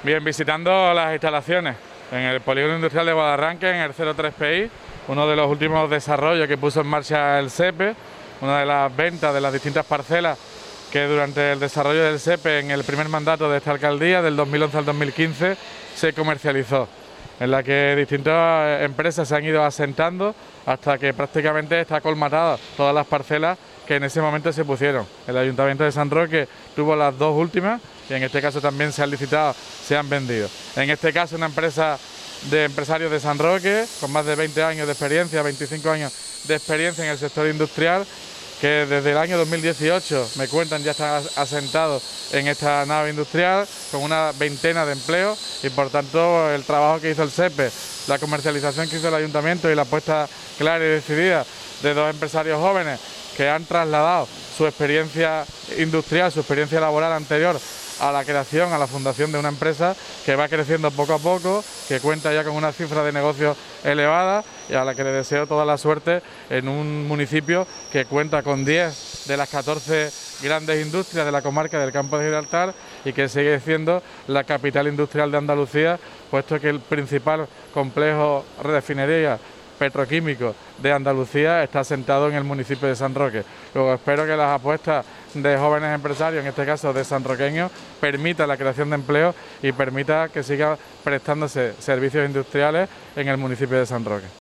Bien, visitando las instalaciones en el Polígono Industrial de Guadarranque, en el 03PI, uno de los últimos desarrollos que puso en marcha el SEPE, una de las ventas de las distintas parcelas que durante el desarrollo del SEPE en el primer mandato de esta alcaldía, del 2011 al 2015, se comercializó, en la que distintas empresas se han ido asentando hasta que prácticamente está colmatada todas las parcelas que en ese momento se pusieron. El Ayuntamiento de San Roque tuvo las dos últimas y en este caso también se han licitado, se han vendido. En este caso una empresa de empresarios de San Roque con más de 20 años de experiencia, 25 años de experiencia en el sector industrial, que desde el año 2018, me cuentan, ya están asentados en esta nave industrial con una veintena de empleos y por tanto el trabajo que hizo el SEPE, la comercialización que hizo el Ayuntamiento y la apuesta clara y decidida de dos empresarios jóvenes que han trasladado su experiencia industrial, su experiencia laboral anterior a la creación, a la fundación de una empresa que va creciendo poco a poco, que cuenta ya con una cifra de negocio elevada y a la que le deseo toda la suerte en un municipio que cuenta con 10 de las 14 grandes industrias de la comarca del Campo de Gibraltar y que sigue siendo la capital industrial de Andalucía, puesto que el principal complejo de refinería petroquímico de Andalucía está asentado en el municipio de San Roque. Luego espero que las apuestas de jóvenes empresarios, en este caso de sanroqueños, permita la creación de empleo y permita que siga prestándose servicios industriales en el municipio de San Roque.